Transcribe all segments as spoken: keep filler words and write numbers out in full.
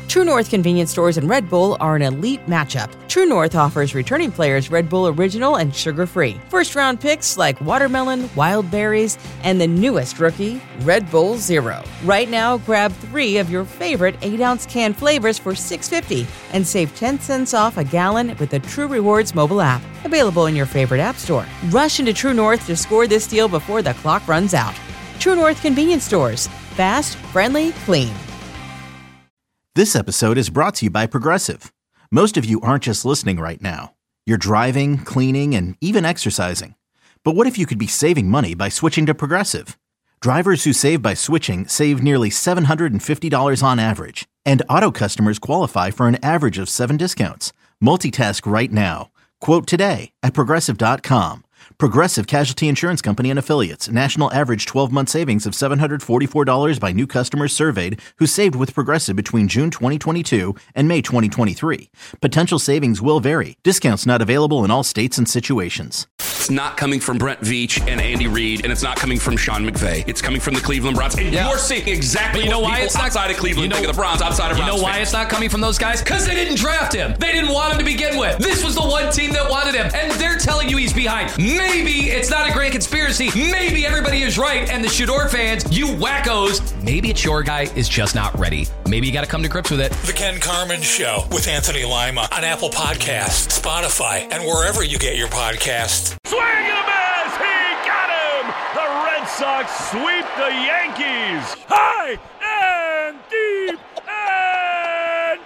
True North convenience stores and Red Bull are an elite matchup. True North offers returning players Red Bull Original and sugar-free. First-round picks like watermelon, wild berries, and the newest rookie, Red Bull Zero. Right now, grab three of your favorite eight-ounce can flavors for six dollars and fifty cents and save ten cents off a gallon with the True Rewards mobile app. Available in your favorite app store. Rush into True North to score this deal before the clock runs out. True North convenience stores. Fast, friendly, clean. This episode is brought to you by Progressive. Most of you aren't just listening right now. You're driving, cleaning, and even exercising. But what if you could be saving money by switching to Progressive? Drivers who save by switching save nearly seven hundred fifty dollars on average. And auto customers qualify for an average of seven discounts. Multitask right now. Quote today at Progressive dot com. Progressive Casualty Insurance Company and Affiliates. National average twelve-month savings of seven hundred forty-four dollars by new customers surveyed who saved with Progressive between June twenty twenty-two and May twenty twenty-three. Potential savings will vary. Discounts not available in all states and situations. It's not coming from Brent Veach and Andy Reid, and it's not coming from Sean McVay. It's coming from the Cleveland Browns. And yeah. You're seeing exactly you know what why people it's not, outside of Cleveland you know, think of the Browns, outside of You Browns know why fans. It's not coming from those guys? Because they didn't draft him. They didn't want him to begin with. This was the one team that wanted him, and they're telling you he's behind. Maybe it's not a great conspiracy. Maybe everybody is right, and the Shador fans, you wackos, maybe it's your guy is just not ready. Maybe you got to come to grips with it. The Ken Carman Show with Anthony Lima on Apple Podcasts, Spotify, and wherever you get your podcasts. Swing and a miss! He got him! The Red Sox sweep the Yankees! High and deep and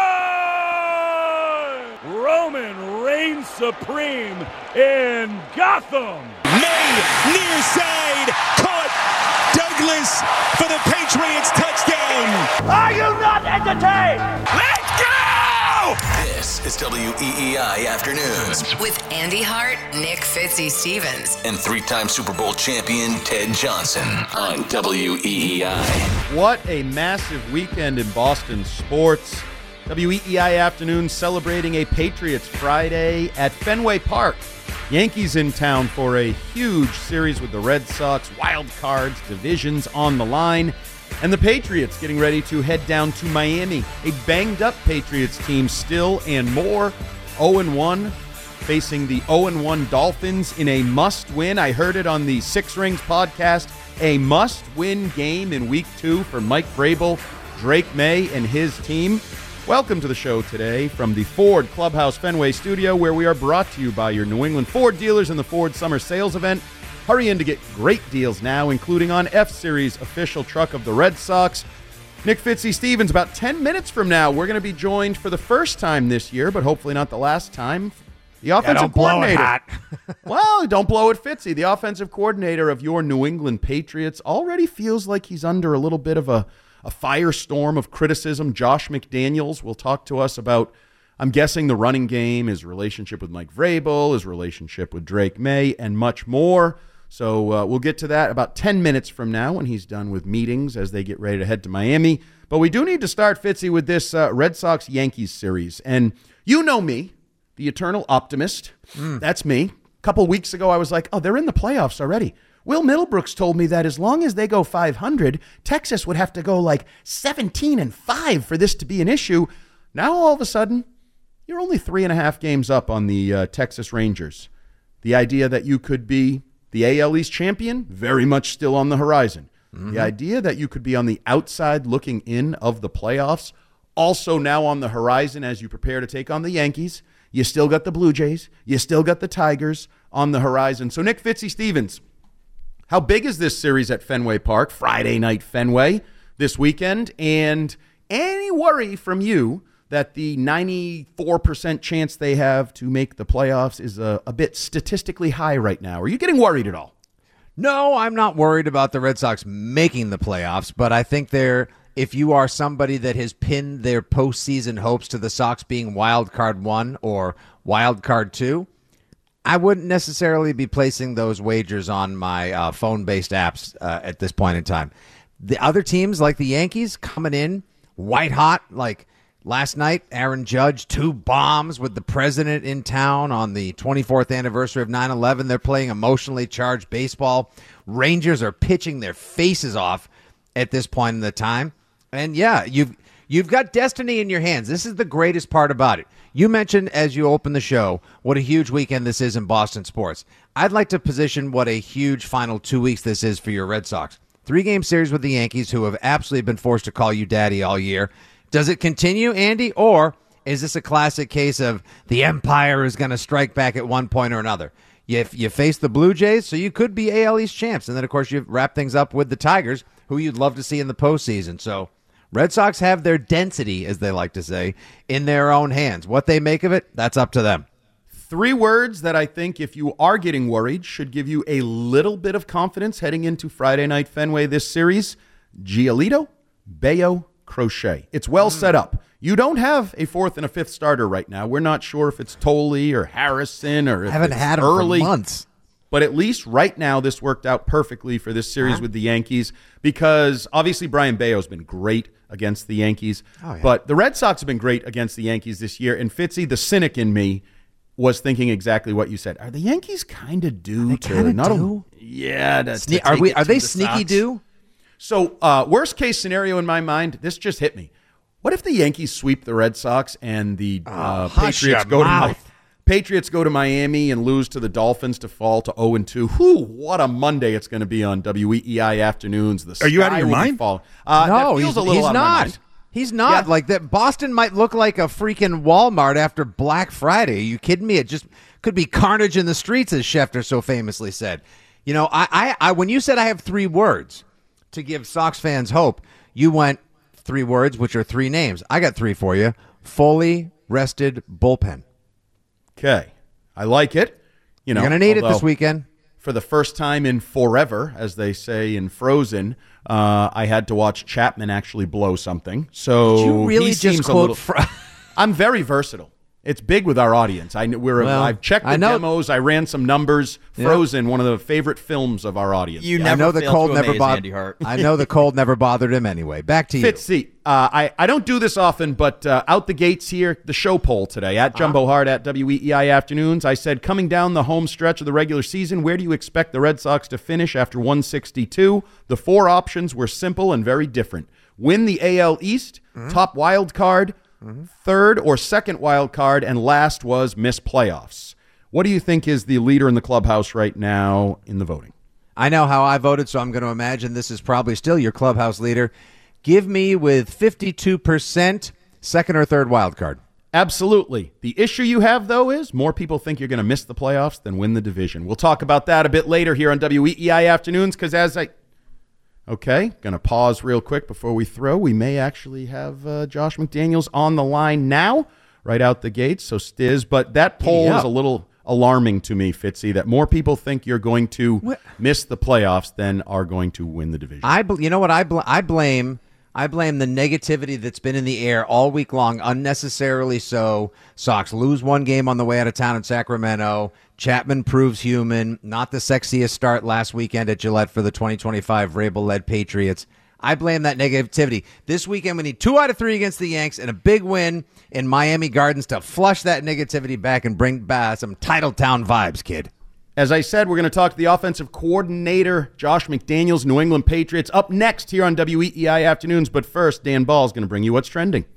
gone! Roman reigns supreme in Gotham! Made near side, caught Douglas for the Patriots touchdown! Are you not entertained? Let's go! This is W E E I Afternoons with Andy Hart, Nick Fitzy Stevens, and three-time Super Bowl champion Ted Johnson on W E E I. What a massive weekend in Boston sports. W E E I Afternoons celebrating a Patriots Friday at Fenway Park. Yankees in town for a huge series with the Red Sox, wild cards, divisions on the line. And the Patriots getting ready to head down to Miami. A banged-up Patriots team still and more. oh and one facing the oh and one Dolphins in a must-win. I heard it on the Six Rings podcast. A must-win game in week two for Mike Vrabel, Drake May, and his team. Welcome to the show today from the Ford Clubhouse Fenway studio, where we are brought to you by your New England Ford dealers in the Ford Summer Sales Event. Hurry in to get great deals now, including on F-Series official truck of the Red Sox. Nick Fitzy Stevens, about ten minutes from now, we're going to be joined for the first time this year, but hopefully not the last time. The offensive yeah, don't coordinator. Blow it hot. Well, don't blow it, Fitzy. The offensive coordinator of your New England Patriots already feels like he's under a little bit of a, a firestorm of criticism. Josh McDaniels will talk to us about, I'm guessing, the running game, his relationship with Mike Vrabel, his relationship with Drake May, and much more. So uh, we'll get to that about ten minutes from now when he's done with meetings as they get ready to head to Miami. But we do need to start, Fitzy, with this uh, Red Sox-Yankees series. And you know me, the eternal optimist. Mm. That's me. A couple weeks ago, I was like, oh, they're in the playoffs already. Will Middlebrooks told me that as long as they go five hundred, Texas would have to go like seventeen and five for this to be an issue. Now, all of a sudden, you're only three and a half games up on the uh, Texas Rangers. The idea that you could be the A L East champion, very much still on the horizon. Mm-hmm. The idea that you could be on the outside looking in of the playoffs, also now on the horizon as you prepare to take on the Yankees. You still got the Blue Jays. You still got the Tigers on the horizon. So, Nick Fitzy Stevens, how big is this series at Fenway Park, Friday night Fenway, this weekend? And any worry from you that the ninety-four percent chance they have to make the playoffs is a, a bit statistically high right now? Are you getting worried at all? No, I'm not worried about the Red Sox making the playoffs, but I think they're, if you are somebody that has pinned their postseason hopes to the Sox being wild card one or wild card two, I wouldn't necessarily be placing those wagers on my uh, phone-based apps uh, at this point in time. The other teams, like the Yankees, coming in white hot, like last night, Aaron Judge, two bombs with the president in town on the twenty-fourth anniversary of nine eleven. They're playing emotionally charged baseball. Rangers are pitching their faces off at this point in the time. And, yeah, you've You've got destiny in your hands. This is the greatest part about it. You mentioned as you open the show what a huge weekend this is in Boston sports. I'd like to position what a huge final two weeks this is for your Red Sox. Three-game series with the Yankees, who have absolutely been forced to call you daddy all year. Does it continue, Andy, or is this a classic case of the Empire is going to strike back at one point or another? You, you face the Blue Jays, so you could be A L East champs. And then, of course, you wrap things up with the Tigers, who you'd love to see in the postseason. So Red Sox have their density, as they like to say, in their own hands. What they make of it, that's up to them. Three words that I think, if you are getting worried, should give you a little bit of confidence heading into Friday Night Fenway this series. Giolito, Bello, Crochet. It's well mm. set up. You don't have a fourth and a fifth starter right now. We're not sure if it's Tolley or Harrison or if haven't it's had him early. for months. But at least right now, this worked out perfectly for this series huh? with the Yankees because obviously Brian Bello's been great against the Yankees. Oh, yeah. But the Red Sox have been great against the Yankees this year. And Fitzy, the cynic in me, was thinking exactly what you said. Are the Yankees kind of due to not do? A, yeah, to, Sne- to are we? Are they the sneaky Sox. due? So, uh, worst case scenario in my mind, this just hit me. What if the Yankees sweep the Red Sox and the uh, oh, Patriots go mouth. to Patriots go to Miami and lose to the Dolphins to fall to oh and two? Whew, what a Monday it's going to be on W E E I afternoons. The are you out of your mind? Uh, no, he's, he's, a little he's out not. Of my mind. He's not. Yeah. Like that. Boston might look like a freaking Walmart after Black Friday. Are you kidding me? It just could be carnage in the streets, as Schefter so famously said. You know, I, I, I when you said I have three words to give Sox fans hope, you went three words, which are three names. I got three for you. Fully rested bullpen. Okay. I like it. You know, You're going to need it this weekend. For the first time in forever, as they say in Frozen, uh, I had to watch Chapman actually blow something. So Did you really he just seems quote a little, Fro- I'm very versatile. It's big with our audience. I we're well, I've checked the I know, demos. I ran some numbers. Frozen, yeah. one of the favorite films of our audience. You never I know the cold never bothered. I know the cold never bothered him anyway. Back to you. Fitzy, uh, I I don't do this often, but uh, out the gates here, the show poll today at Jumbo Hard at W E E I Afternoons. I said, coming down the home stretch of the regular season, where do you expect the Red Sox to finish after one sixty-two? The four options were simple and very different: win the A L East, mm-hmm. top wild card. Mm-hmm. Third or second wild card, and last was miss playoffs. What do you think is the leader in the clubhouse right now in the voting? I know how I voted, so I'm going to imagine this is probably still your clubhouse leader. Give me with fifty-two percent second or third wild card. Absolutely. The issue you have, though, is more people think you're going to miss the playoffs than win the division. We'll talk about that a bit later here on W E E I Afternoons, because as I... Okay, going to pause real quick before we throw. We may actually have uh, Josh McDaniels on the line now, right out the gates, so Stiz. But that poll yeah. is a little alarming to me, Fitzy, that more people think you're going to what? miss the playoffs than are going to win the division. I, You know what? I, bl- I blame... I blame the negativity that's been in the air all week long, unnecessarily so. Sox lose one game on the way out of town in Sacramento. Chapman proves human. Not the sexiest start last weekend at Gillette for the twenty twenty-five Vrabel-led Patriots. I blame that negativity. This weekend we need two out of three against the Yanks and a big win in Miami Gardens to flush that negativity back and bring back some Titletown vibes, kid. As I said, we're going to talk to the offensive coordinator, Josh McDaniels, New England Patriots, up next here on W E E I Afternoons. But first, Dan Ball is going to bring you what's trending.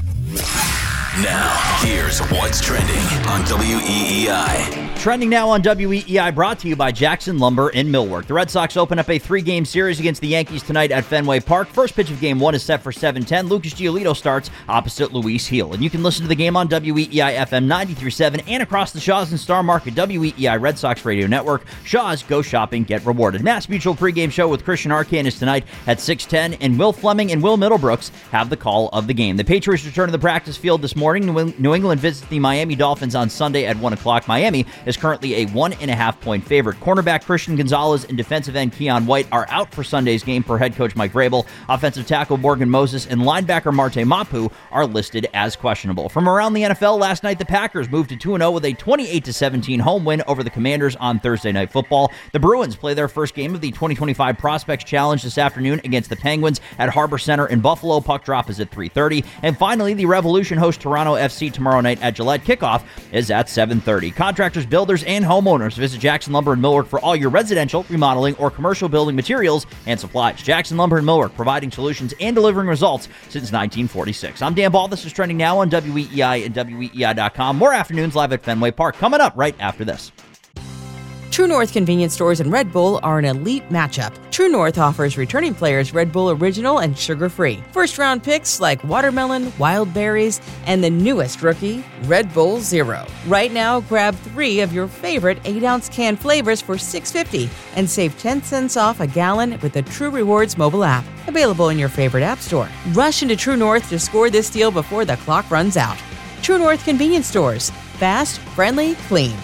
Now, here's what's trending on W E E I. Trending now on W E E I, brought to you by Jackson Lumber in Millwork. The Red Sox open up a three-game series against the Yankees tonight at Fenway Park. First pitch of game one is set for seven ten. Lucas Giolito starts opposite Luis Heel. And you can listen to the game on W E E I F M ninety-three point seven and across the Shaw's and Star Market W E E I Red Sox Radio Network. Shaw's, go shopping, get rewarded. Mass Mutual pregame show with Christian Arcand is tonight at six ten, and Will Fleming and Will Middlebrooks have the call of the game. The Patriots return to the practice field this morning. New England visits the Miami Dolphins on Sunday at one o'clock. Miami is currently a one and a half point favorite. Cornerback Christian Gonzalez and defensive end Keon White are out for Sunday's game per head coach Mike Vrabel. Offensive tackle Morgan Moses and linebacker Marte Mapu are listed as questionable. From around the N F L, last night the Packers moved to two and oh with a twenty-eight to seventeen home win over the Commanders on Thursday Night Football. The Bruins play their first game of the twenty twenty-five Prospects Challenge this afternoon against the Penguins at Harbor Center in Buffalo. Puck drop is at three thirty. And finally, the Revolution host Toronto Toronto F C tomorrow night at Gillette. Kickoff is at seven thirty. Contractors, builders, and homeowners, visit Jackson Lumber in Millwork for all your residential, remodeling, or commercial building materials and supplies. Jackson Lumber in Millwork, providing solutions and delivering results since nineteen forty-six. I'm Dan Ball. This is Trending Now on W E E I and W E E I dot com. More afternoons live at Fenway Park coming up right after this. True North convenience stores and Red Bull are an elite matchup. True North offers returning players Red Bull Original and sugar-free. First-round picks like watermelon, wild berries, and the newest rookie, Red Bull Zero. Right now, grab three of your favorite eight-ounce can flavors for six dollars and fifty cents and save ten cents off a gallon with the True Rewards mobile app. Available in your favorite app store. Rush into True North to score this deal before the clock runs out. True North convenience stores. Fast, friendly, clean.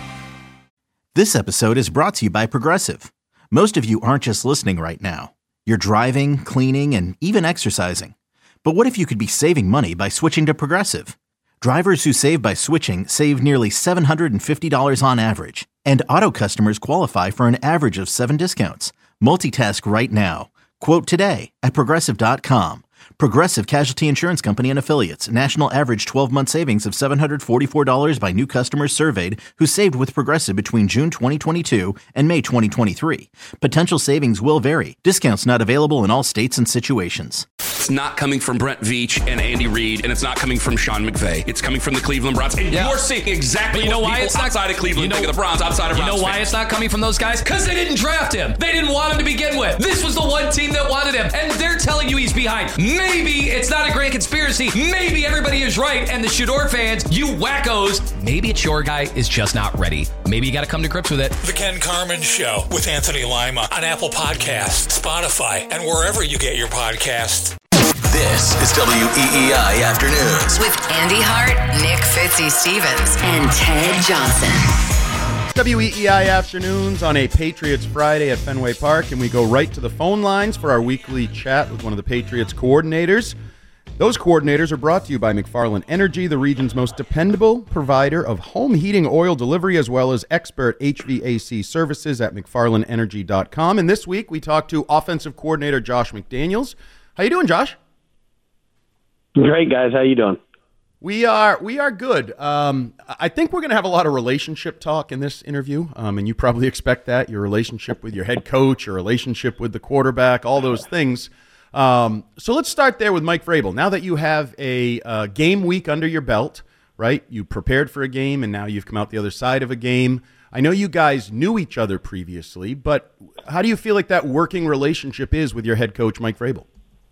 This episode is brought to you by Progressive. Most of you aren't just listening right now. You're driving, cleaning, and even exercising. But what if you could be saving money by switching to Progressive? Drivers who save by switching save nearly seven hundred fifty dollars on average. And auto customers qualify for an average of seven discounts. Multitask right now. Quote today at Progressive dot com. Progressive Casualty Insurance Company and Affiliates. National average twelve-month savings of seven hundred forty-four dollars by new customers surveyed who saved with Progressive between June twenty twenty-two and May twenty twenty-three. Potential savings will vary. Discounts not available in all states and situations. It's not coming from Brent Veach and Andy Reid, and it's not coming from Sean McVay. It's coming from the Cleveland Browns. And yeah. you're seeing exactly but you know what why people it's not, outside of Cleveland you know, think of the Browns, outside of You Browns know why fans. it's not coming from those guys? Because they didn't draft him. They didn't want him to begin with. This was the one team that wanted him, and they're telling you he's behind. Maybe it's not a great conspiracy. Maybe everybody is right, and the Shador fans, you wackos, maybe it's your guy is just not ready. Maybe you got to come to grips with it. The Ken Carman Show with Anthony Lima on Apple Podcasts, Spotify, and wherever you get your podcasts. This is W E E I Afternoons with Andy Hart, Nick Fitzy Stevens, and Ted Johnson. W E E I Afternoons on a Patriots Friday at Fenway Park, and we go right to the phone lines for our weekly chat with one of the Patriots coordinators. Those coordinators are brought to you by McFarland Energy, the region's most dependable provider of home heating oil delivery, as well as expert H V A C services at McFarland Energy dot com. And this week we talked to offensive coordinator Josh McDaniels. How you doing, Josh? Great, guys. How you doing? We are we are good. Um, I think we're going to have a lot of relationship talk in this interview, um, and you probably expect that. Your relationship with your head coach, your relationship with the quarterback, all those things. Um, so let's start there with Mike Vrabel. Now that you have a uh, game week under your belt, right? You prepared for a game, and now you've come out the other side of a game. I know you guys knew each other previously, but how do you feel like that working relationship is with your head coach, Mike Vrabel?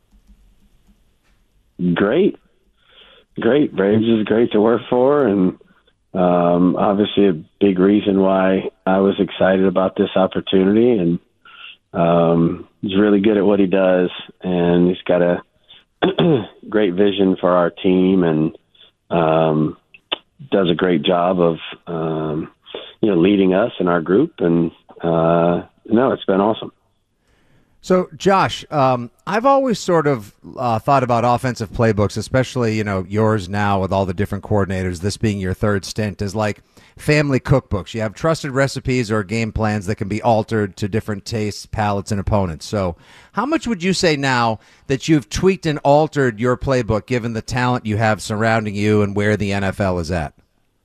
Great. Great. Braves is great to work for, and um, obviously a big reason why I was excited about this opportunity. And um, he's really good at what he does, and he's got a great vision for our team, and um, does a great job of um, you know leading us and our group. And uh, no, it's been awesome. So, Josh, um, I've always sort of uh, thought about offensive playbooks, especially, you know, yours now with all the different coordinators, this being your third stint, as like family cookbooks. You have trusted recipes or game plans that can be altered to different tastes, palates, and opponents. So how much would you say now that you've tweaked and altered your playbook given the talent you have surrounding you and where the N F L is at?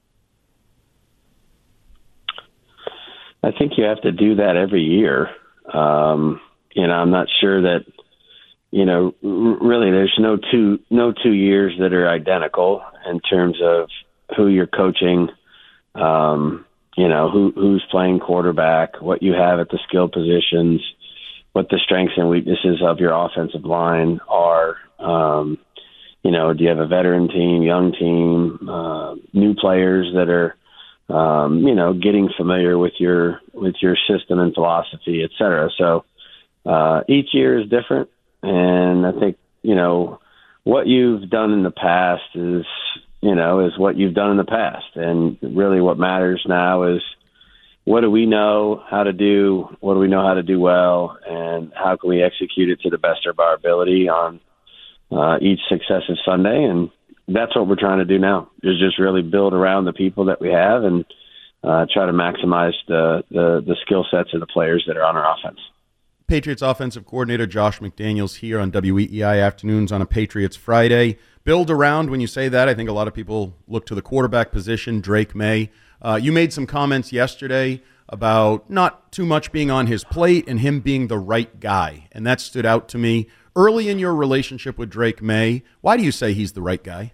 I think you have to do that every year. Um You know, I'm not sure that, you know, r- really there's no two no two years that are identical in terms of who you're coaching, um, you know, who who's playing quarterback, what you have at the skill positions, what the strengths and weaknesses of your offensive line are. Um, you know, do you have a veteran team, young team, uh, new players that are, um, you know, getting familiar with your with your system and philosophy, et cetera. So, Uh, each year is different, and I think, you know, what you've done in the past is, you know, is what you've done in the past. And really what matters now is what do we know how to do, what do we know how to do well, and how can we execute it to the best of our ability on uh, each successive Sunday. And that's what we're trying to do now, is just really build around the people that we have and uh, try to maximize the, the, the skill sets of the players that are on our offense. Patriots offensive coordinator Josh McDaniels here on W E E I Afternoons on a Patriots Friday. Build around, when you say that, I think a lot of people look to the quarterback position, Drake May. Uh, you made some comments yesterday about not too much being on his plate and him being the right guy, and that stood out to me. Early in your relationship with Drake May, why do you say he's the right guy?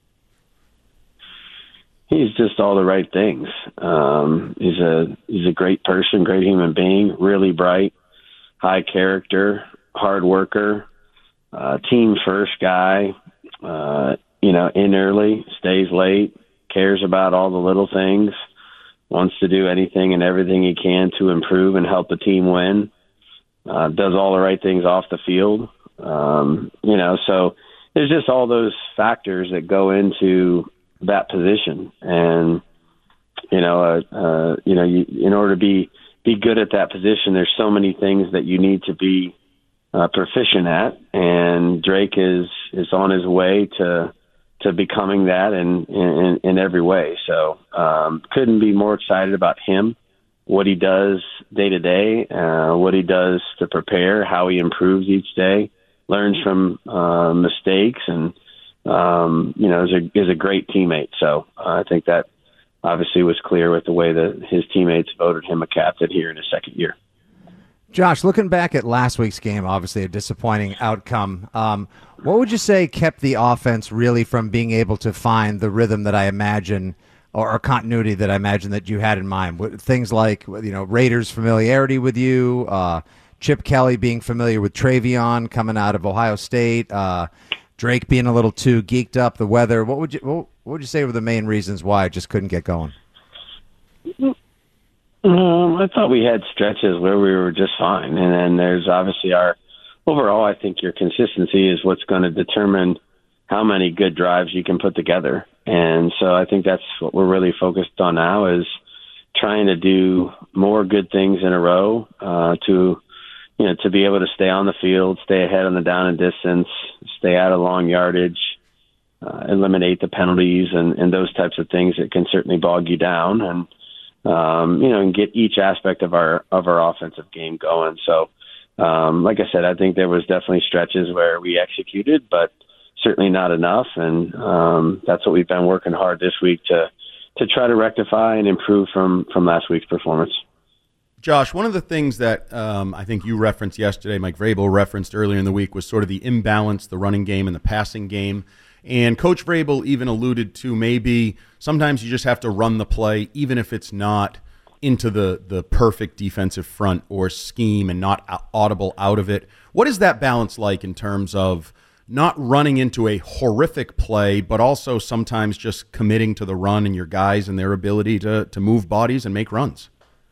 He's just all the right things. Um, he's a he's a great person, great human being, really bright, high character, hard worker, uh, team first guy. Uh, you know, in early, stays late, cares about all the little things, wants to do anything and everything he can to improve and help the team win. Uh, does all the right things off the field. Um, you know, so there's just all those factors that go into that position. And, you know, uh, uh, you know, you, in order to be, be good at that position, there's so many things that you need to be uh, proficient at. And Drake is, is on his way to, to becoming that in, in, in every way. So, um, couldn't be more excited about him, what he does day to day, uh, what he does to prepare, how he improves each day, learns from, uh, mistakes, and, um, you know, is a, is a great teammate. So uh, I think that obviously was clear with the way that his teammates voted him a captain here in his second year. Josh, looking back at last week's game, obviously a disappointing outcome. Um, what would you say kept the offense really from being able to find the rhythm that I imagine, or, or continuity that I imagine that you had in mind? Things like, you know, Raiders' familiarity with you, uh, Chip Kelly being familiar with Travion coming out of Ohio State, uh, Drake being a little too geeked up, the weather. What would you what would you say were the main reasons why it just couldn't get going? Um, I thought we had stretches where we were just fine. And then there's obviously our overall, I think your consistency is what's going to determine how many good drives you can put together. And so I think that's what we're really focused on now, is trying to do more good things in a row, uh, to, you know, to be able to stay on the field, stay ahead on the down and distance, stay out of long yardage, uh, eliminate the penalties and, and those types of things that can certainly bog you down. And, Um, you know, and get each aspect of our of our offensive game going. So, um, like I said, I think there was definitely stretches where we executed, but certainly not enough. And um, that's what we've been working hard this week to to try to rectify and improve from from last week's performance. Josh, one of the things that um, I think you referenced yesterday, Mike Vrabel referenced earlier in the week, was sort of the imbalance, the running game and the passing game. And Coach Vrabel even alluded to maybe sometimes you just have to run the play, even if it's not into the, the perfect defensive front or scheme and not audible out of it. What is that balance like in terms of not running into a horrific play, but also sometimes just committing to the run and your guys and their ability to, to move bodies and make runs?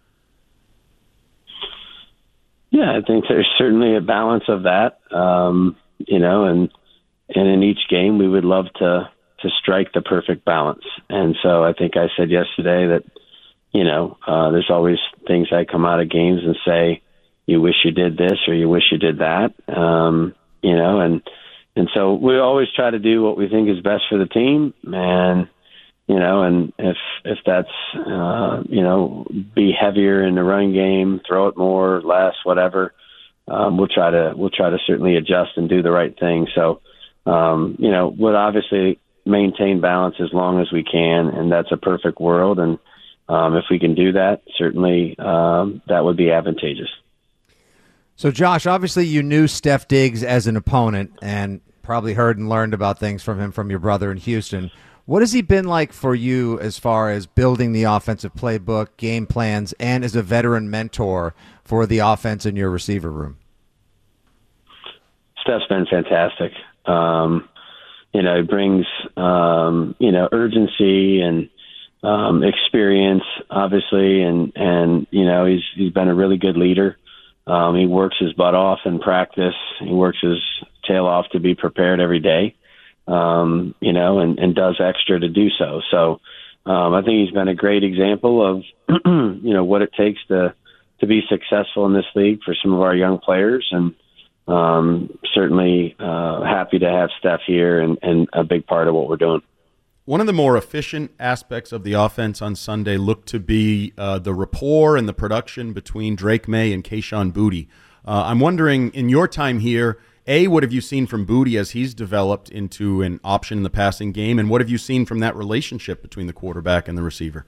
Yeah, I think there's certainly a balance of that, um, you know, and And in each game, we would love to to strike the perfect balance. And so I think I said yesterday that, you know, uh, there's always things I come out of games and say, you wish you did this or you wish you did that, um, you know, and and so we always try to do what we think is best for the team. And, you know, and if if that's, uh, you know, be heavier in the running game, throw it more, less, whatever, um, we'll try to we'll try to certainly adjust and do the right thing. So, Um, you know, would obviously maintain balance as long as we can, and that's a perfect world. And um, if we can do that, certainly um, that would be advantageous. So, Josh, obviously you knew Steph Diggs as an opponent and probably heard and learned about things from him from your brother in Houston. What has he been like for you as far as building the offensive playbook, game plans, and as a veteran mentor for the offense in your receiver room? Steph's been fantastic. Um, you know, it brings, um, you know, urgency and, um, experience, obviously. And, and, you know, he's, he's been a really good leader. Um, he works his butt off in practice. He works his tail off to be prepared every day, um, you know, and, and does extra to do so. So, um, I think he's been a great example of, you know, what it takes to, to be successful in this league for some of our young players. And, Um, certainly uh, happy to have Steph here and, and a big part of what we're doing. One of the more efficient aspects of the offense on Sunday looked to be uh, the rapport and the production between Drake May and Kayshon Boutte. Uh, I'm wondering, in your time here, A, what have you seen from Booty as he's developed into an option in the passing game, and what have you seen from that relationship between the quarterback and the receiver?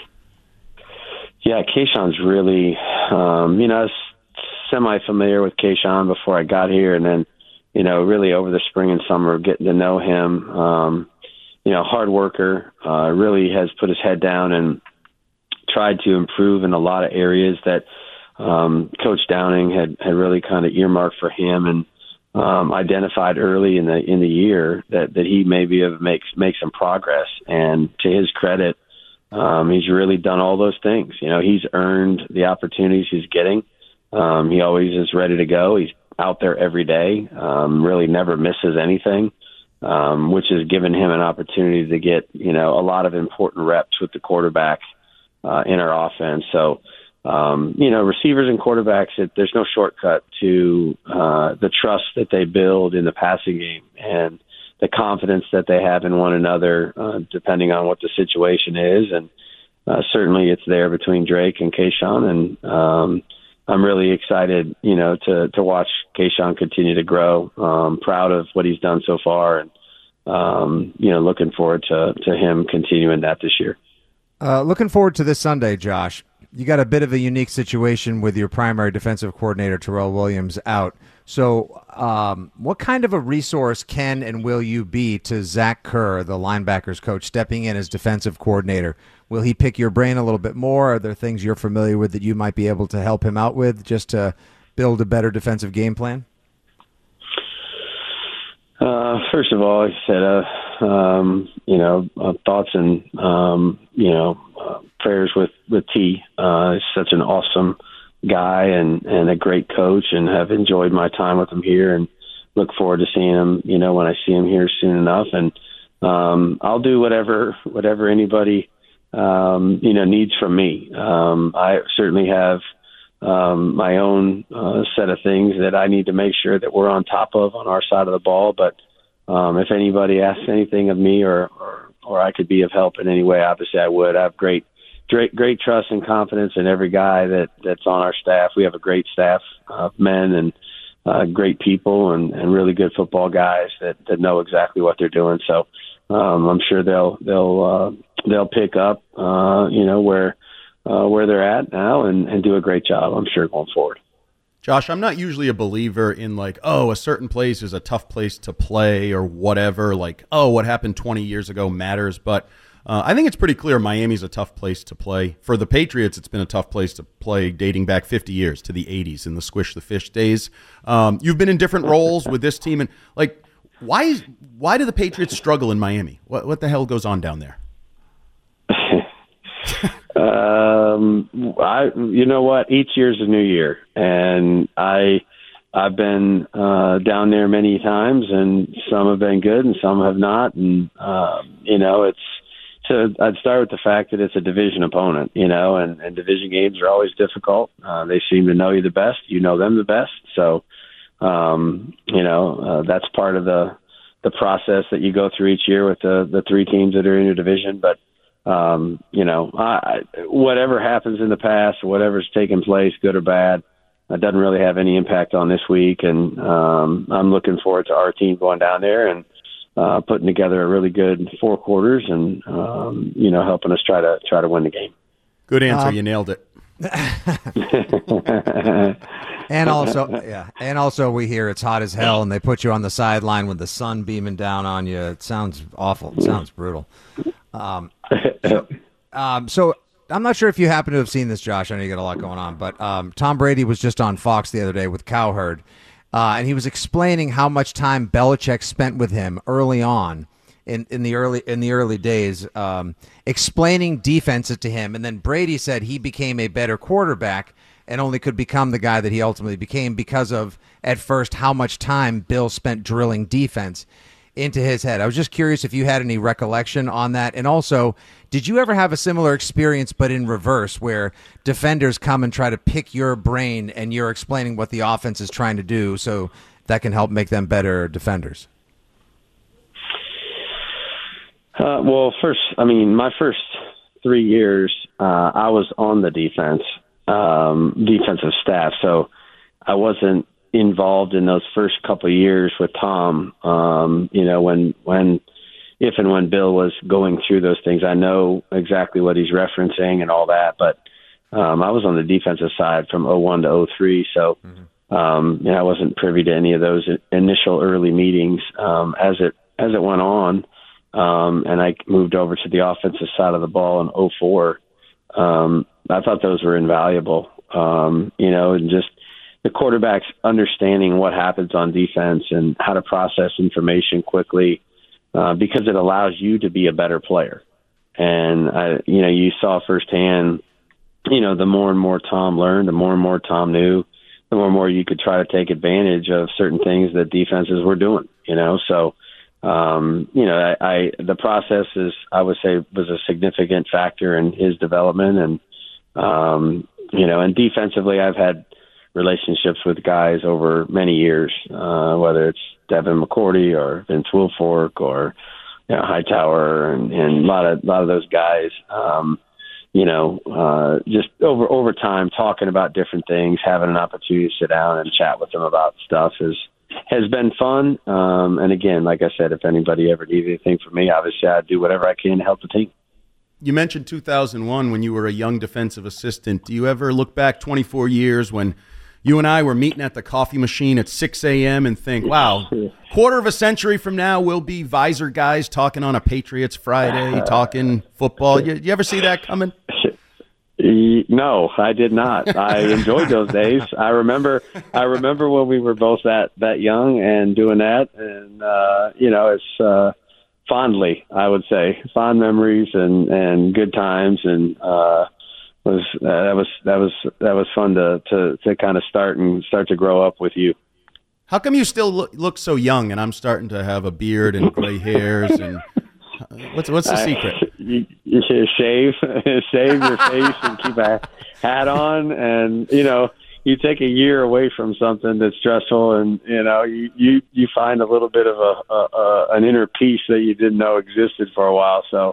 Yeah, Kayshawn's really, um, you know, I was semi-familiar with Kayshawn before I got here, and then, you know, really over the spring and summer, getting to know him. Um, you know, hard worker, uh, really has put his head down and tried to improve in a lot of areas that um, Coach Downing had, had really kind of earmarked for him, and um, identified early in the in the year that, that he maybe have makes make some progress. And to his credit, um, he's really done all those things. You know, he's earned the opportunities he's getting. Um, he always is ready to go. He's out there every day. Um, really never misses anything. Um, which has given him an opportunity to get, you know, a lot of important reps with the quarterback uh, in our offense. So, um, you know, receivers and quarterbacks, it, there's no shortcut to uh, the trust that they build in the passing game and the confidence that they have in one another, uh, depending on what the situation is. And uh, certainly it's there between Drake and Kayshawn. And um, I'm really excited, you know, to, to watch Kayshawn continue to grow. Um, proud of what he's done so far, and, um, you know, looking forward to, to him continuing that this year. Uh, looking forward to this Sunday, Josh. You got a bit of a unique situation with your primary defensive coordinator, Terrell Williams, out. So um, what kind of a resource can and will you be to Zach Kerr, the linebackers coach, stepping in as defensive coordinator? Will he pick your brain a little bit more? Are there things you're familiar with that you might be able to help him out with just to build a better defensive game plan? Uh, first of all, I said, uh, um, you know, uh, thoughts and, um, you know, uh, prayers with, with T. Uh, he's such an awesome guy and, and a great coach, and have enjoyed my time with him here, and look forward to seeing him, you know, when I see him here soon enough. And um, I'll do whatever, whatever anybody, um, you know, needs from me. Um, I certainly have um, my own uh, set of things that I need to make sure that we're on top of on our side of the ball. But um, if anybody asks anything of me, or, or, or I could be of help in any way, obviously I would. I have great, great, great trust and confidence in every guy that, that's on our staff. We have a great staff of men and uh, great people, and, and really good football guys that, that know exactly what they're doing. So um, I'm sure they'll they'll uh, they'll pick up, uh, you know, where uh, where they're at now, and, and do a great job, I'm sure, going forward. Josh, I'm not usually a believer in like, oh, a certain place is a tough place to play or whatever. Like, oh, what happened twenty years ago matters. But uh, I think it's pretty clear Miami's a tough place to play. For the Patriots, it's been a tough place to play dating back fifty years to the eighties in the Squish the Fish days. Um, you've been in different roles with this team. And like, why is, why do the Patriots struggle in Miami? What, what the hell goes on down there? Um, I, you know what? Each year's a new year, and I, I've been uh, down there many times, and some have been good, and some have not. And um, you know, it's so. I'd start with the fact that it's a division opponent, you know, and, and division games are always difficult. Uh, they seem to know you the best, you know them the best. So, um, you know, uh, that's part of the the process that you go through each year with the the three teams that are in your division, but. Um, you know, I, whatever happens in the past, whatever's taken place, good or bad, it doesn't really have any impact on this week. And um, I'm looking forward to our team going down there and uh, putting together a really good four quarters, and um, you know, helping us try to try to win the game. Good answer. Um, you nailed it. and also, yeah, and also we hear it's hot as hell, and they put you on the sideline with the sun beaming down on you. It sounds awful. It sounds brutal. Um, so, um, so I'm not sure if you happen to have seen this, Josh. I know you got a lot going on, but um, Tom Brady was just on Fox the other day with Cowherd, uh, and he was explaining how much time Belichick spent with him early on in, in the early in the early days, um, explaining defenses to him. And then Brady said he became a better quarterback and only could become the guy that he ultimately became because of, at first, how much time Bill spent drilling defense into his head. I was just curious if you had any recollection on that. And also, did you ever have a similar experience, but in reverse, where defenders come and try to pick your brain and you're explaining what the offense is trying to do so that can help make them better defenders? Uh, well, first, I mean, my first three years, uh, I was on the defense, um, defensive staff. So I wasn't involved in those first couple of years with Tom. Um, you know, when when if and when Bill was going through those things, I know exactly what he's referencing and all that. But um, I was on the defensive side from oh one to oh three, so mm-hmm. um, you know, I wasn't privy to any of those initial early meetings. Um, as it as it went on, um, and I moved over to the offensive side of the ball in oh four. Um, I thought those were invaluable. Um, you know, and just the quarterback's understanding what happens on defense and how to process information quickly. Uh, because it allows you to be a better player. And, I, you know, you saw firsthand, you know, the more and more Tom learned, the more and more Tom knew, the more and more you could try to take advantage of certain things that defenses were doing, you know. So, um, you know, I, I the process is, I would say, was a significant factor in his development. And, um, you know, and defensively, I've had relationships with guys over many years, uh, whether it's Devin McCourty or Vince Wilfork or you know, Hightower and, and a lot of a lot of those guys. Um, you know, uh, just over over time, talking about different things, having an opportunity to sit down and chat with them about stuff is has been fun. Um, and again, like I said, if anybody ever needs anything from me, obviously I'd do whatever I can to help the team. You mentioned two thousand one when you were a young defensive assistant. Do you ever look back twenty-four years when you and I were meeting at the coffee machine at six a.m. and think, wow, quarter of a century from now, we'll be visor guys talking on a Patriots Friday, talking football. You, you ever see that coming? No, I did not. I enjoyed those days. I remember I remember when we were both that, that young and doing that. And, uh, you know, it's uh, fondly, I would say, fond memories and, and good times. And, uh Was uh, that was that was that was fun to, to to kind of start and start to grow up with you. How come you still look, look so young? And I'm starting to have a beard and gray hairs. And uh, what's what's the secret? I, you, you should shave, shave your face, and keep a hat on. And you know, you take a year away from something that's stressful, and you know, you you, you find a little bit of a, a, a an inner peace that you didn't know existed for a while. So.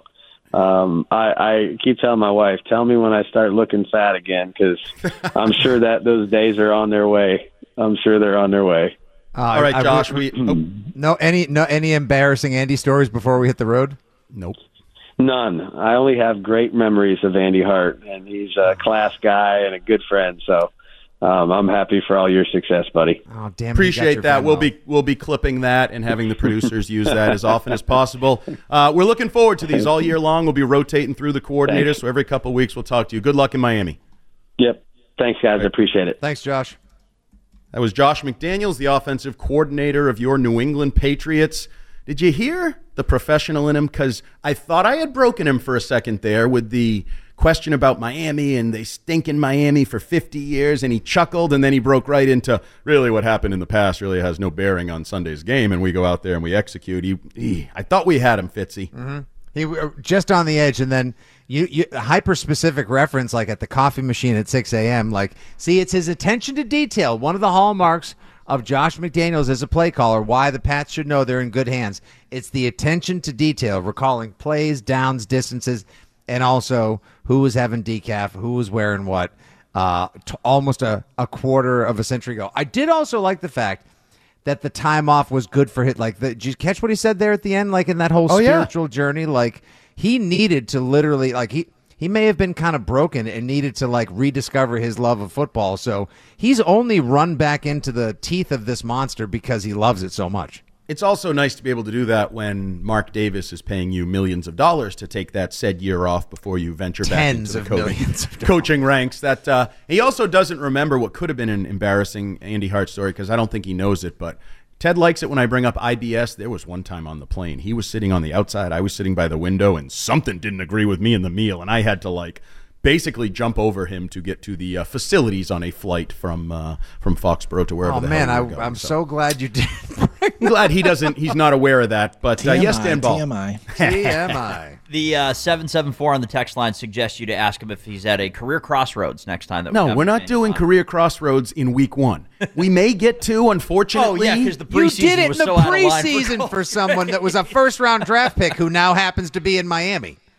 Um, I, I keep telling my wife, tell me when I start looking fat again, because I'm sure that those days are on their way. I'm sure they're on their way. Uh, All right, Josh. I, we oh. no any no any embarrassing Andy stories before we hit the road? Nope. None. I only have great memories of Andy Hart, and he's a class guy and a good friend. So. Um, I'm happy for all your success, buddy. Oh, damn! Appreciate that. We'll be we'll be clipping that and having the producers use that as often as possible. Uh, we're looking forward to these all year long. We'll be rotating through the coordinators, Thanks. So every couple of weeks we'll talk to you. Good luck in Miami. Yep. Thanks, guys. I appreciate it. Thanks, Josh. That was Josh McDaniels, the offensive coordinator of your New England Patriots. Did you hear the professional in him? Because I thought I had broken him for a second there with the question about Miami and they stink in Miami for fifty years, and he chuckled, and then he broke right into really what happened in the past really has no bearing on Sunday's game, and we go out there and we execute. He, he I thought we had him, Fitzy. Mm-hmm. He just on the edge, and then you, you hyper-specific reference like at the coffee machine at six a.m. Like, see, it's his attention to detail. One of the hallmarks of Josh McDaniels as a play caller, why the Pats should know they're in good hands. It's the attention to detail, recalling plays, downs, distances, and also who was having decaf, who was wearing what, uh, t- almost a, a quarter of a century ago. I did also like the fact that the time off was good for him. Like, the, did you catch what he said there at the end? Like, in that whole oh, spiritual yeah. journey, like, he needed to literally, like, he, he may have been kind of broken and needed to, like, rediscover his love of football. So he's only run back into the teeth of this monster because he loves it so much. It's also nice to be able to do that when Mark Davis is paying you millions of dollars to take that said year off before you venture back Tens into the of coaching, millions of coaching ranks. That uh, he also doesn't remember what could have been an embarrassing Andy Hart story, because I don't think he knows it, but Ted likes it when I bring up I B S. There was one time on the plane. He was sitting on the outside. I was sitting by the window, and something didn't agree with me in the meal, and I had to, like, basically jump over him to get to the uh, facilities on a flight from uh, from Foxborough to wherever oh, the man, hell we I, were going. I'm so. so glad you did. I'm glad he doesn't. He's not aware of that. But uh, yes, Dan Ball. T M I. T M I. The uh, seven seven four on the text line suggests you to ask him if he's at a career crossroads next time. That no, we we're not doing on. career crossroads in week one. We may get to, unfortunately. Oh, yeah, because the You preseason did it in was the so out of line preseason for, for someone that was a first-round draft pick who now happens to be in Miami.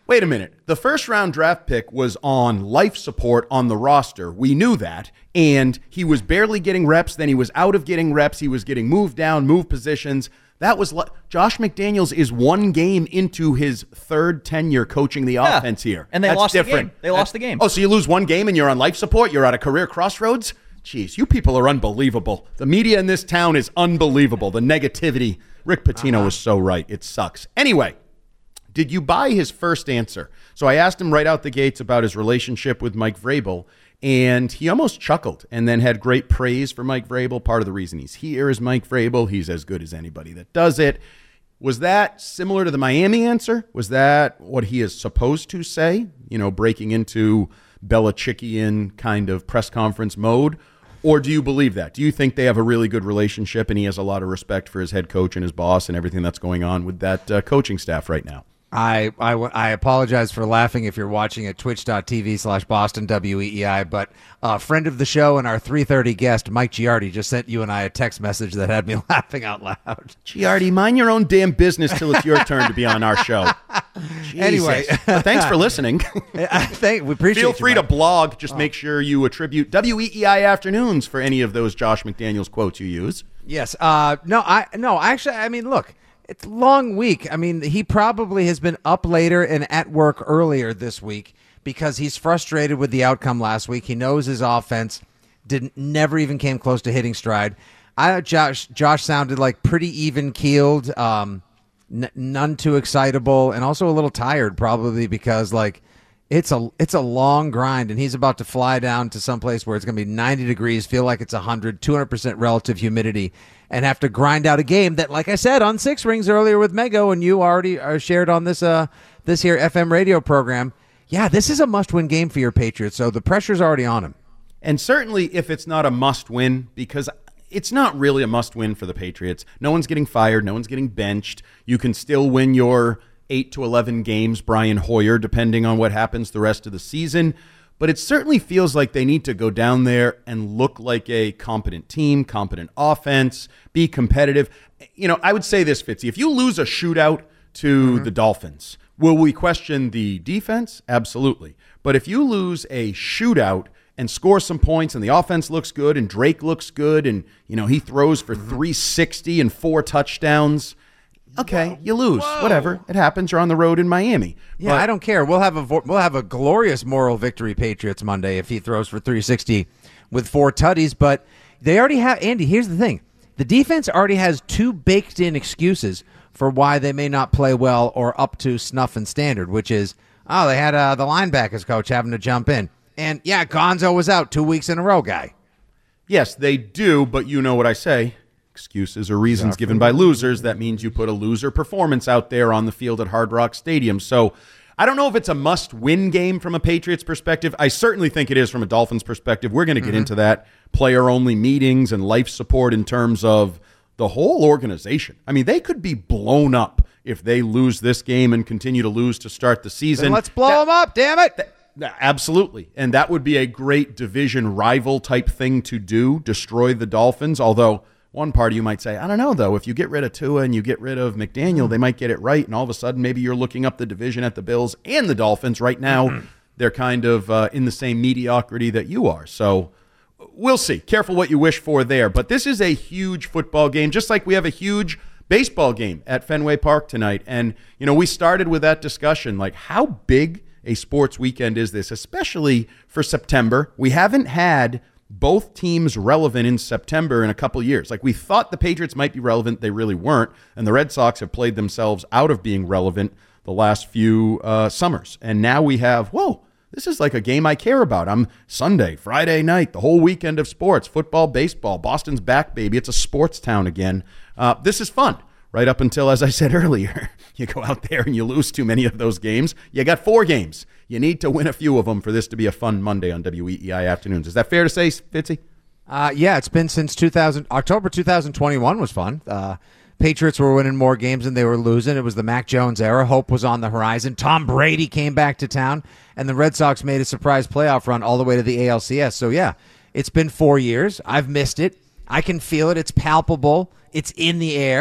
Wait a minute. The first round draft pick was on life support on the roster. We knew that. And he was barely getting reps. Then he was out of getting reps. He was getting moved down, moved positions. That was li- Josh McDaniels is one game into his third tenure coaching the yeah. offense here. And they That's lost different. the game. They lost the game. Oh, so you lose one game and you're on life support? You're at a career crossroads? Jeez, you people are unbelievable. The media in this town is unbelievable. The negativity. Rick Pitino uh-huh. was so right. It sucks. Anyway, did you buy his first answer? So I asked him right out the gates about his relationship with Mike Vrabel, and he almost chuckled and then had great praise for Mike Vrabel. Part of the reason he's here is Mike Vrabel. He's as good as anybody that does it. Was that similar to the Miami answer? Was that what he is supposed to say? You know, breaking into Belichickian kind of press conference mode? Or do you believe that? Do you think they have a really good relationship and he has a lot of respect for his head coach and his boss and everything that's going on with that uh, coaching staff right now? I, I, I apologize for laughing if you're watching at twitch.tv slash Boston W E E I, but a friend of the show and our three thirty guest, Mike Giardi, just sent you and I a text message that had me laughing out loud. Giardi, mind your own damn business till it's your turn to be on our show. Anyway. But thanks for listening. I think we appreciate Feel you, free Mike. to blog. Just Oh. make sure you attribute W E E I Afternoons for any of those Josh McDaniels quotes you use. Yes. Uh, no, I no, actually, I mean, look, it's a long week. I mean, he probably has been up later and at work earlier this week because he's frustrated with the outcome last week. He knows his offense didn't never even came close to hitting stride. I Josh Josh sounded like pretty even keeled, um, n- none too excitable, and also a little tired, probably because like it's a it's a long grind, and he's about to fly down to some place where it's going to be ninety degrees, feel like it's one hundred, two hundred percent relative humidity, and have to grind out a game that, like I said on Six Rings earlier with Mego, and you already are shared on this uh this here F M radio program. Yeah, this is a must-win game for your Patriots, so the pressure's already on him. And certainly if it's not a must-win, because it's not really a must-win for the Patriots. No one's getting fired. No one's getting benched. You can still win your eight to eleven games, Brian Hoyer, depending on what happens the rest of the season. But it certainly feels like they need to go down there and look like a competent team, competent offense, be competitive. You know, I would say this, Fitzy. If you lose a shootout to mm-hmm. the Dolphins, will we question the defense? Absolutely. But if you lose a shootout and score some points and the offense looks good and Drake looks good and, you know, he throws for mm-hmm. three sixty and four touchdowns, okay, Whoa. you lose. Whoa. Whatever. It happens. You're on the road in Miami. Yeah, but, I don't care. We'll have a vo- we'll have a glorious moral victory, Patriots Monday, if he throws for three sixty with four tutties. But they already have, Andy, here's the thing. The defense already has two baked-in excuses for why they may not play well or up to snuff and standard, which is, oh, they had uh, the linebackers coach having to jump in. And, yeah, Gonzo was out two weeks in a row, guy. Yes, they do, but you know what I say. Excuses or reasons exactly. given by losers. That means you put a loser performance out there on the field at Hard Rock Stadium. So I don't know if it's a must-win game from a Patriots perspective. I certainly think it is from a Dolphins perspective. We're going to get mm-hmm. into that. Player-only meetings and life support in terms of the whole organization. I mean, they could be blown up if they lose this game and continue to lose to start the season. Then let's blow that, them up, damn it. That, Absolutely. And that would be a great division rival type thing to do, destroy the Dolphins, although one part of you might say, I don't know, though. If you get rid of Tua and you get rid of McDaniel, they might get it right. And all of a sudden, maybe you're looking up the division at the Bills and the Dolphins. Right now, mm-hmm. they're kind of uh, in the same mediocrity that you are. So we'll see. Careful what you wish for there. But this is a huge football game, just like we have a huge baseball game at Fenway Park tonight. And, you know, we started with that discussion, like how big a sports weekend is this, especially for September. We haven't had both teams relevant in September in a couple years. Like we thought the Patriots might be relevant. They really weren't. And the Red Sox have played themselves out of being relevant the last few uh, summers. And now we have, whoa, this is like a game I care about. I'm Sunday, Friday night, the whole weekend of sports, football, baseball. Boston's back, baby. It's a sports town again. Uh, this is fun. Right up until, as I said earlier, you go out there and you lose too many of those games. You got four games. You need to win a few of them for this to be a fun Monday on W E E I Afternoons. Is that fair to say, Fitzy? Uh, yeah, it's been since two thousand. October two thousand twenty-one was fun. Uh, Patriots were winning more games than they were losing. It was the Mac Jones era. Hope was on the horizon. Tom Brady came back to town, and the Red Sox made a surprise playoff run all the way to the A L C S. So, yeah, it's been four years. I've missed it. I can feel it. It's palpable. It's in the air.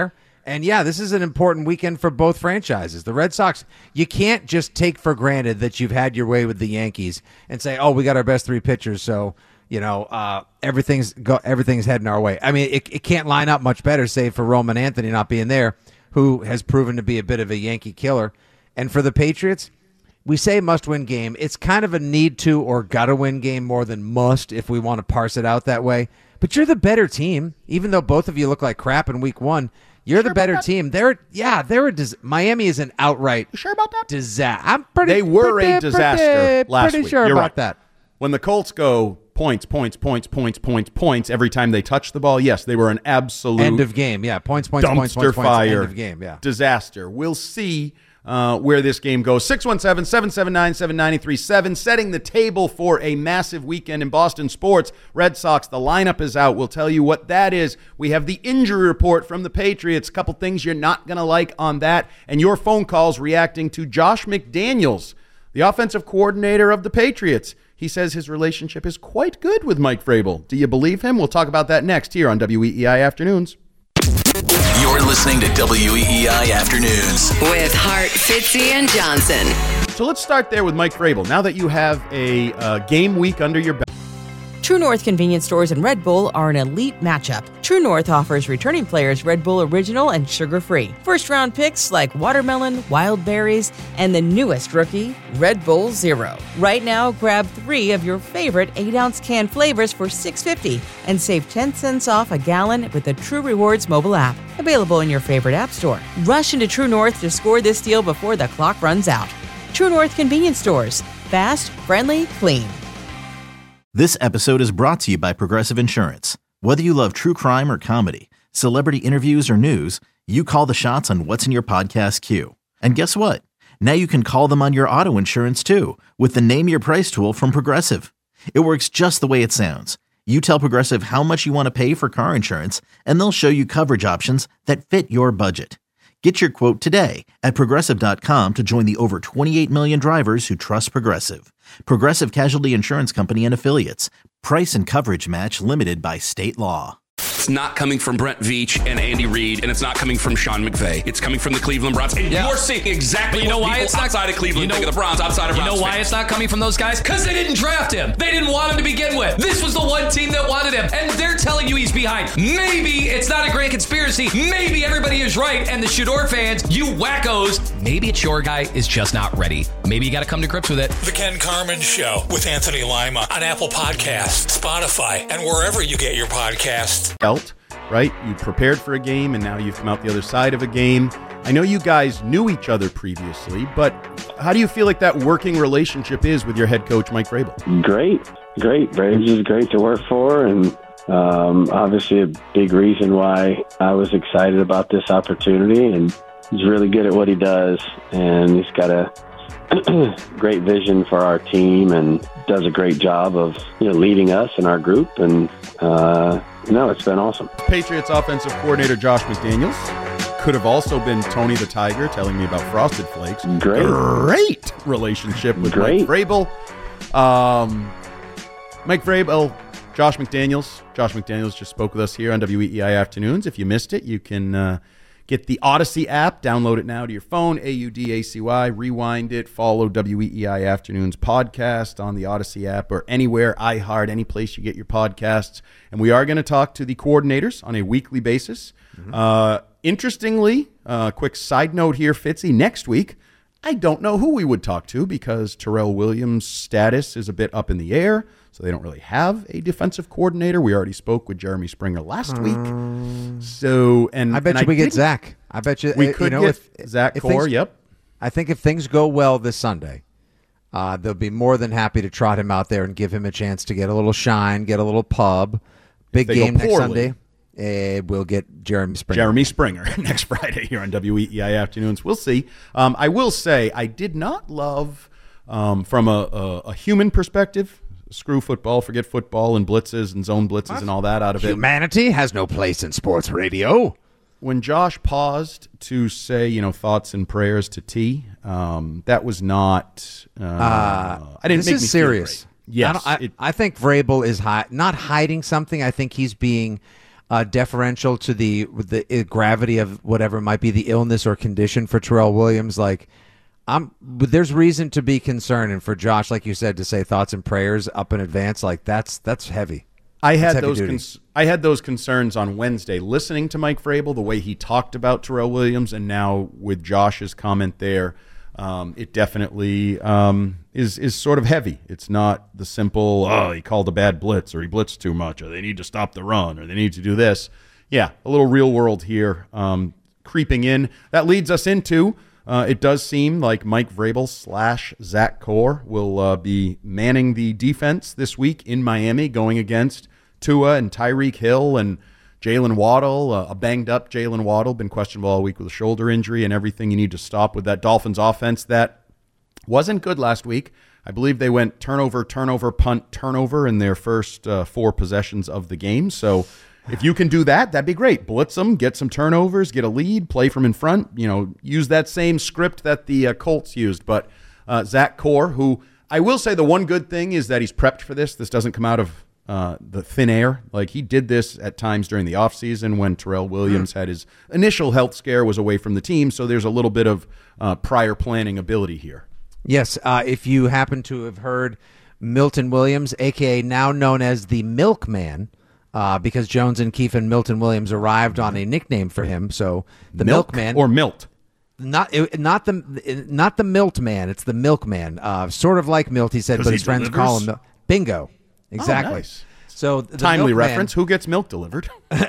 And yeah, this is an important weekend for both franchises. The Red Sox, you can't just take for granted that you've had your way with the Yankees and say, oh, we got our best three pitchers, so you know uh, everything's go, everything's heading our way. I mean, it, it can't line up much better, save for Roman Anthony not being there, who has proven to be a bit of a Yankee killer. And for the Patriots, we say must-win game. It's kind of a need-to or gotta-win game more than must if we want to parse it out that way. But you're the better team, even though both of you look like crap in week one. You're sure the better team. They're yeah, they're a dis- Miami is an outright you sure about that? disaster. I'm pretty. They were pretty, a disaster pretty, last pretty week. sure You're about right. that. When the Colts go points, points, points, points, points, points every time they touch the ball, yes, they were an absolute end of game. Yeah, points, points, dumpster points, points, fire end of game. Yeah, disaster. We'll see uh, where this game goes. six one seven, seven seven nine, seven nine three seven, setting the table for a massive weekend in Boston sports. Red Sox, the lineup is out. We'll tell you what that is. We have the injury report from the Patriots. A couple things you're not going to like on that. And your phone calls reacting to Josh McDaniels, the offensive coordinator of the Patriots. He says his relationship is quite good with Mike Vrabel. Do you believe him? We'll talk about that next here on W E E I Afternoons. You're listening to W E E I Afternoons with Hart, Fitzy, and Johnson. So let's start there with Mike Vrabel. Now that you have a uh, game week under your belt. True North convenience stores and Red Bull are an elite matchup. True North offers returning players Red Bull Original and sugar-free. First-round picks like watermelon, wild berries, and the newest rookie, Red Bull Zero. Right now, grab three of your favorite eight-ounce can flavors for six dollars and fifty cents and save ten cents off a gallon with the True Rewards mobile app. Available in your favorite app store. Rush into True North to score this deal before the clock runs out. True North convenience stores. Fast, friendly, clean. This episode is brought to you by Progressive Insurance. Whether you love true crime or comedy, celebrity interviews or news, you call the shots on what's in your podcast queue. And guess what? Now you can call them on your auto insurance too with the Name Your Price tool from Progressive. It works just the way it sounds. You tell Progressive how much you want to pay for car insurance, and they'll show you coverage options that fit your budget. Get your quote today at Progressive dot com to join the over twenty-eight million drivers who trust Progressive. Progressive Casualty Insurance Company and Affiliates. Price and coverage match limited by state law. It's not coming from Brent Veach and Andy Reid, and it's not coming from Sean McVay. It's coming from the Cleveland Browns. And yeah. you're seeing exactly you know what why people it's not, outside of Cleveland you know, think of the Browns, outside of You Browns know why fans. it's not coming from those guys? Because they didn't draft him. They didn't want him to begin with. This was the one team that wanted him, and they're telling you he's behind. Maybe it's not a grand conspiracy. Maybe everybody is right, and the Shador fans, you wackos, maybe it's your guy is just not ready. Maybe you got to come to grips with it. The Ken Carman Show with Anthony Lima on Apple Podcasts, Spotify, and wherever you get your podcasts. Belt. Right? You prepared for a game, and now you've come out the other side of a game. I know you guys knew each other previously, but how do you feel like that working relationship is with your head coach, Mike Vrabel? Great. Great. Braves is great to work for, and um, obviously a big reason why I was excited about this opportunity. And he's really good at what he does, and he's got a great vision for our team and does a great job of you know leading us and our group. And uh, no, it's been awesome. Patriots offensive coordinator Josh McDaniels could have also been Tony the Tiger telling me about Frosted Flakes. Great, great relationship with great. Mike Vrabel. Um, Mike Vrabel, Josh McDaniels. Josh McDaniels just spoke with us here on W E E I Afternoons. If you missed it, you can uh, get the Odyssey app. Download it now to your phone, A U D A C Y. Rewind it. Follow W E E I Afternoons podcast on the Odyssey app or anywhere, iHeart, any place you get your podcasts. And we are going to talk to the coordinators on a weekly basis. Mm-hmm. Uh, interestingly, uh, quick side note here, Fitzy, next week, I don't know who we would talk to because Terrell Williams' status is a bit up in the air. So they don't really have a defensive coordinator. We already spoke with Jeremy Springer last week. So, and I bet and you I we get Zach. I bet you we you could know, get if, Zach if Core. things, Yep. I think if things go well this Sunday, uh, they'll be more than happy to trot him out there and give him a chance to get a little shine, get a little pub. Big game next Sunday. Uh, we'll get Jeremy Springer. Jeremy Springer next Friday here on W E E I Afternoons. We'll see. Um, I will say I did not love, um, from a, a, a human perspective, screw football, forget football and blitzes and zone blitzes what? and all that out of Humanity it. Humanity has no place in sports radio. When Josh paused to say, you know, thoughts and prayers to T, um, that was not. Uh, uh, I didn't. This make is me serious. Yes, I, I, it, I think Vrabel is hi- not hiding something. I think he's being uh, deferential to the the gravity of whatever might be the illness or condition for Terrell Williams. Like, I'm, but there's reason to be concerned, and for Josh, like you said, to say thoughts and prayers up in advance, like that's that's heavy. I had that's those cons- I had those concerns on Wednesday, listening to Mike Vrabel, the way he talked about Terrell Williams, and now with Josh's comment there, um, it definitely um, is is sort of heavy. It's not the simple, oh, he called a bad blitz, or he blitzed too much, or they need to stop the run, or they need to do this. Yeah, a little real world here um, creeping in. That leads us into, uh, it does seem like Mike Vrabel slash Zach Core will uh, be manning the defense this week in Miami, going against Tua and Tyreek Hill and Jalen Waddle, uh, a banged-up Jalen Waddle, been questionable all week with a shoulder injury, and everything you need to stop with that Dolphins offense that wasn't good last week. I believe they went turnover, turnover, punt, turnover in their first uh, four possessions of the game. So if you can do that, that'd be great. Blitz them, get some turnovers, get a lead, play from in front. You know, use that same script that the uh, Colts used. But uh, Zach Core, who I will say the one good thing is that he's prepped for this. This doesn't come out of Uh, the thin air. Like, he did this at times during the offseason when Terrell Williams mm. had his initial health scare, was away from the team. So there's a little bit of uh, prior planning ability here. Yes. Uh, if you happen to have heard Milton Williams, a k a now known as the Milkman, uh, because Jones and Keefe and Milton Williams arrived on a nickname for him. So the Milk Milkman. Or Milt. Not it, not the not the Milt Man. It's the Milkman. Uh, sort of like Milt, he said, but his friends delivers? call him Mil- Bingo. Exactly. Oh, nice. So the timely milkman, reference. Who gets milk delivered?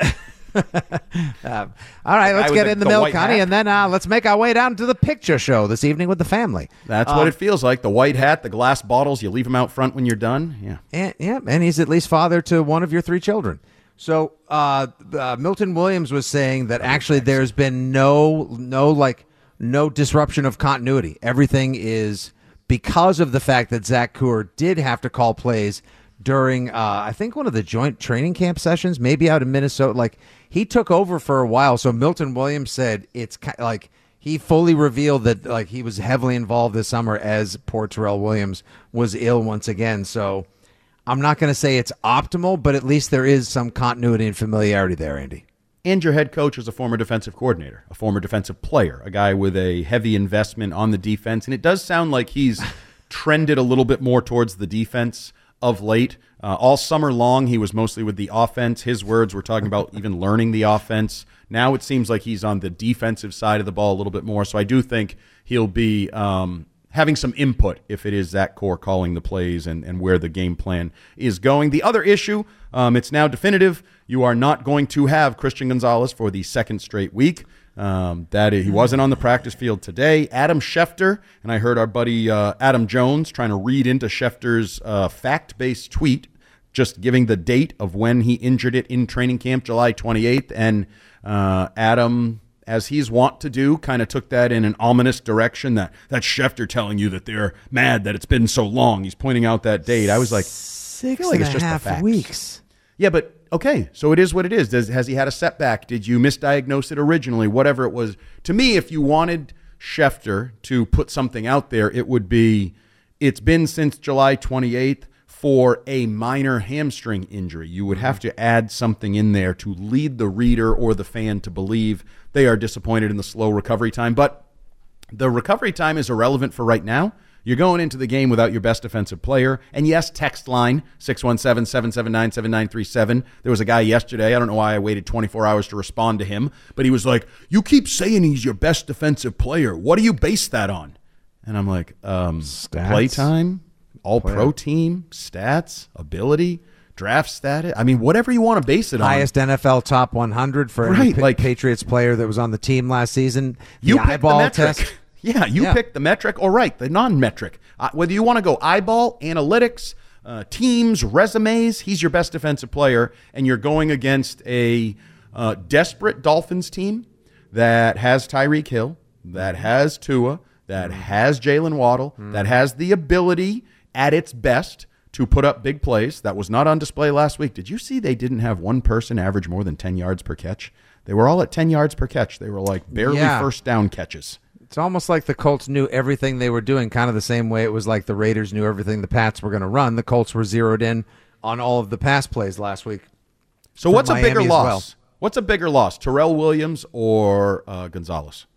um, all right, let's get the, in the, the milk, honey, hat. and then uh, let's make our way down to the picture show this evening with the family. That's um, what it feels like. The white hat, the glass bottles. You leave them out front when you're done. Yeah, and, yeah, and he's at least father to one of your three children. So uh, uh, Milton Williams was saying that actually there's been no no like no disruption of continuity. Everything is because of the fact that Zach Core did have to call plays during, uh, I think, one of the joint training camp sessions, maybe out in Minnesota. Like, he took over for a while. So Milton Williams said it's kind of like he fully revealed that like he was heavily involved this summer as poor Terrell Williams was ill once again. So I'm not going to say it's optimal, but at least there is some continuity and familiarity there, Andy. And your head coach is a former defensive coordinator, a former defensive player, a guy with a heavy investment on the defense. And it does sound like he's trended a little bit more towards the defense of late. Uh, all summer long, he was mostly with the offense. His words were talking about even learning the offense. Now it seems like he's on the defensive side of the ball a little bit more. So I do think he'll be um, having some input if it is Zach Core calling the plays and, and where the game plan is going. The other issue, um, it's now definitive. You are not going to have Christian Gonzalez for the second straight week. Um, that is, he wasn't on the practice field today. Adam Schefter, and I heard our buddy uh, Adam Jones trying to read into Schefter's uh, fact-based tweet, just giving the date of when he injured it in training camp, July twenty-eighth. And uh, Adam, as he's wont to do, kind of took that in an ominous direction. That that's Schefter telling you that they're mad that it's been so long. He's pointing out that date. I was like, six I feel like and it's a just half the facts. weeks. Yeah, but okay, so it is what it is. Does, has he had a setback? Did you misdiagnose it originally? Whatever it was. To me, if you wanted Schefter to put something out there, it would be, it's been since July twenty-eighth for a minor hamstring injury. You would have to add something in there to lead the reader or the fan to believe they are disappointed in the slow recovery time. But the recovery time is irrelevant for right now. You're going into the game without your best defensive player. And yes, text line, six one seven, seven seven nine, seven nine three seven. There was a guy yesterday, I don't know why I waited twenty-four hours to respond to him, but he was like, you keep saying he's your best defensive player. What do you base that on? And I'm like, um, Stats. Playtime, all-pro team, stats, ability, draft status. I mean, whatever you want to base it on. Highest N F L top one hundred for Right, any pa- like- Patriots player that was on the team last season. The You pick the eyeball metric. test. Yeah, you Yeah. pick the metric or right, the non-metric. Uh, whether you want to go eyeball, analytics, uh, teams, resumes, he's your best defensive player, and you're going against a uh, desperate Dolphins team that has Tyreek Hill, that has Tua, that has Jalen Waddle, that has the ability at its best to put up big plays. That was not on display last week. Did you see they didn't have one person average more than ten yards per catch? They were all at ten yards per catch. They were like barely Yeah. first down catches. It's almost like the Colts knew everything they were doing, kind of the same way it was like the Raiders knew everything the Pats were going to run. The Colts were zeroed in on all of the pass plays last week. So what's Miami a bigger as loss? well. What's a bigger loss, Terrell Williams or uh, Gonzalez?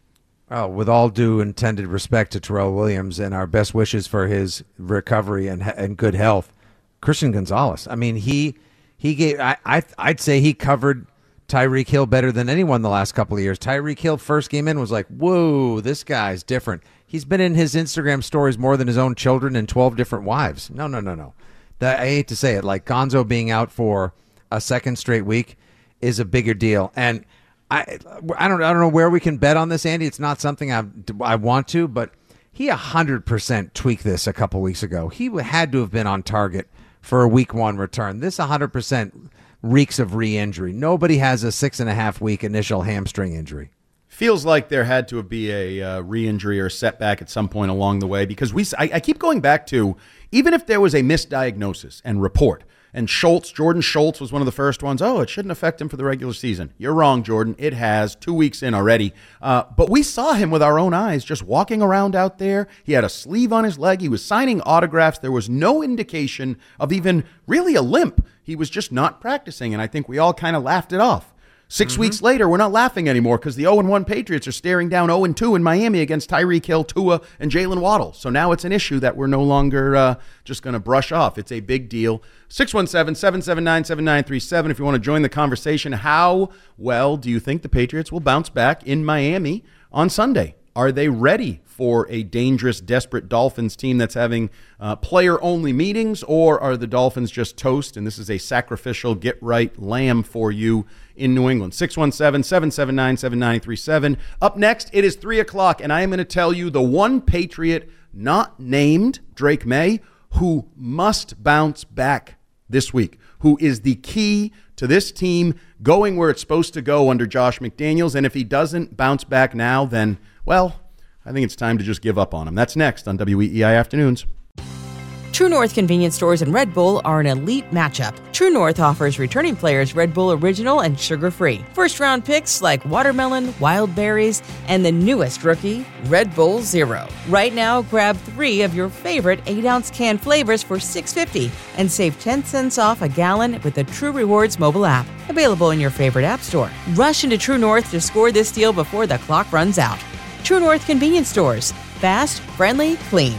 Oh, with all due intended respect to Terrell Williams and our best wishes for his recovery and and good health, Christian Gonzalez. I mean, he he gave. I, I I'd say he covered Tyreek Hill better than anyone the last couple of years. Tyreek Hill first came in was like, whoa, this guy's different. He's been in his Instagram stories more than his own children and twelve different wives. No, no, no, no. That, I hate to say it, like Gonzo being out for a second straight week is a bigger deal. And I, I don't, I don't know where we can bet on this, Andy. It's not something I, I want to, but he a hundred percent tweaked this a couple weeks ago. He had to have been on target for a week one return. This a hundred percent reeks of re-injury. Nobody has a six and a half week initial hamstring injury. Feels like there had to be a uh, re-injury or a setback at some point along the way, because we. I, I keep going back to, even if there was a misdiagnosis and report, and Schultz, Jordan Schultz was one of the first ones, oh, it shouldn't affect him for the regular season. You're wrong, Jordan. It has, two weeks in already. Uh, but we saw him with our own eyes just walking around out there. He had a sleeve on his leg. He was signing autographs. There was no indication of even really a limp. He was just not practicing, and I think we all kind of laughed it off. Six mm-hmm. weeks later, we're not laughing anymore because the oh and one Patriots are staring down oh and two in Miami against Tyreek Hill, Tua, and Jalen Waddle. So now it's an issue that we're no longer uh, just going to brush off. It's a big deal. six one seven, seven seven nine, seven nine three seven if you want to join the conversation. How well do you think the Patriots will bounce back in Miami on Sunday? Are they ready for a dangerous, desperate Dolphins team that's having uh, player-only meetings, or are the Dolphins just toast, and this is a sacrificial get-right lamb for you in New England? six one seven, seven seven nine, seven nine three seven. Up next, it is three o'clock, and I am going to tell you the one Patriot not named, Drake May, who must bounce back this week, who is the key to this team going where it's supposed to go under Josh McDaniels, and if he doesn't bounce back now, then, well, I think it's time to just give up on him. That's next on W E E I Afternoons. True North convenience stores and Red Bull are an elite matchup. True North offers returning players Red Bull Original and sugar-free. First-round picks like watermelon, wild berries, and the newest rookie, Red Bull Zero. Right now, grab three of your favorite eight ounce can flavors for six dollars and fifty cents and save ten cents off a gallon with the True Rewards mobile app. Available in your favorite app store. Rush into True North to score this deal before the clock runs out. True North convenience stores. Fast, friendly, clean.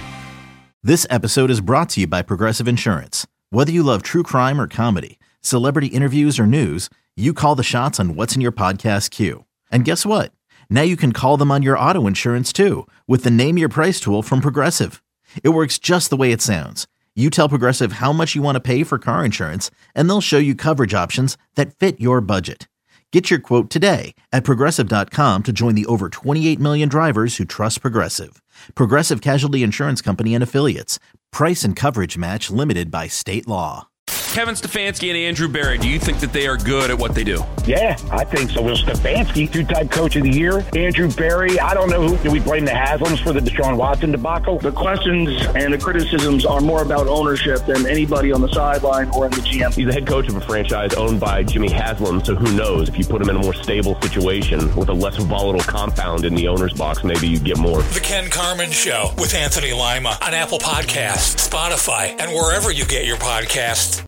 This episode is brought to you by Progressive Insurance. Whether you love true crime or comedy, celebrity interviews or news, you call the shots on what's in your podcast queue. And guess what? Now you can call them on your auto insurance too with the Name Your Price tool from Progressive. It works just the way it sounds. You tell Progressive how much you want to pay for car insurance, and they'll show you coverage options that fit your budget. Get your quote today at Progressive dot com to join the over twenty-eight million drivers who trust Progressive. Progressive Casualty Insurance Company and Affiliates. Price and coverage match limited by state law. Kevin Stefanski and Andrew Berry, do you think that they are good at what they do? Yeah, I think so. Well, Stefanski, two-time coach of the year. Andrew Berry, I don't know who. Do we blame the Haslams for the Deshaun Watson debacle? The questions and the criticisms are more about ownership than anybody on the sideline or in the G M. He's the head coach of a franchise owned by Jimmy Haslam, so who knows? If you put him in a more stable situation with a less volatile compound in the owner's box, maybe you get more. The Ken Carman Show with Anthony Lima on Apple Podcasts, Spotify, and wherever you get your podcasts.